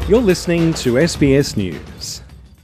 You're listening to SBS News.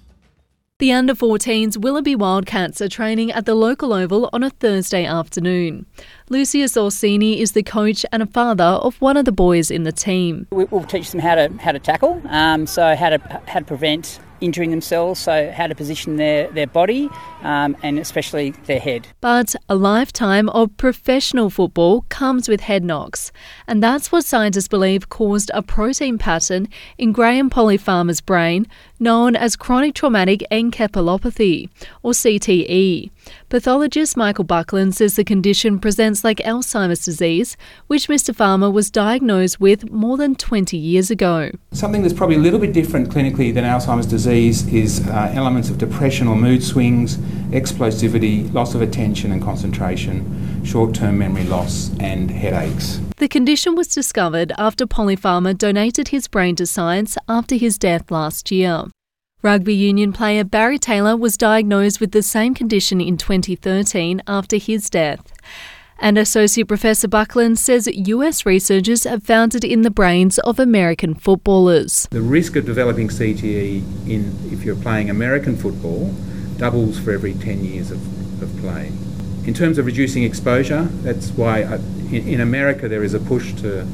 The under-14s Willoughby Wildcats are training at the local oval on a Thursday afternoon. Lucius Orsini is the coach and a father of one of the boys in the team. We'll teach them how to tackle, so how to prevent injuring themselves, so how to position their body and especially their head. But a lifetime of professional football comes with head knocks, and that's what scientists believe caused a protein pattern in Graham Polypharma's brain known as chronic traumatic encephalopathy, or CTE. Pathologist Michael Buckland says the condition presents like Alzheimer's disease, which Mr. Farmer was diagnosed with more than 20 years ago. Something that's probably a little bit different clinically than Alzheimer's disease is elements of depression or mood swings, explosivity, loss of attention and concentration, short-term memory loss and headaches. The condition was discovered after Polypharma donated his brain to science after his death last year. Rugby union player Barry Taylor was diagnosed with the same condition in 2013 after his death. And Associate Professor Buckland says US researchers have found it in the brains of American footballers. The risk of developing CTE if you're playing American football doubles for every 10 years of play. In terms of reducing exposure, that's why in America there is a push to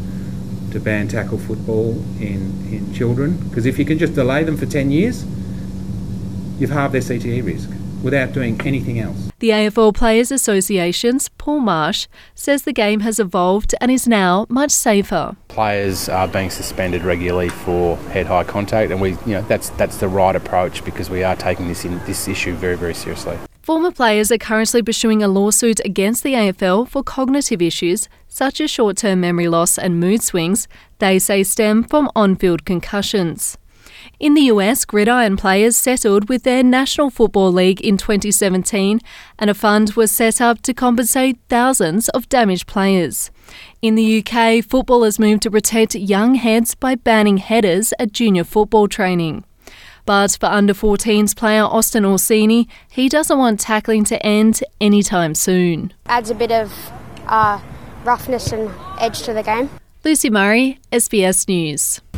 ban tackle football in children, because if you can just delay them for 10 years, you've halved their CTE risk without doing anything else. The AFL Players Association's Paul Marsh says the game has evolved and is now much safer. Players are being suspended regularly for head-high contact, and that's the right approach because we are taking this issue very, very seriously. Former players are currently pursuing a lawsuit against the AFL for cognitive issues such as short-term memory loss and mood swings they say stem from on-field concussions. In the US, gridiron players settled with their National Football League in 2017 and a fund was set up to compensate thousands of damaged players. In the UK, footballers moved to protect young heads by banning headers at junior football training. But for under-14s player Austin Orsini, he doesn't want tackling to end anytime soon. Adds a bit of roughness and edge to the game. Lucy Murray, SBS News.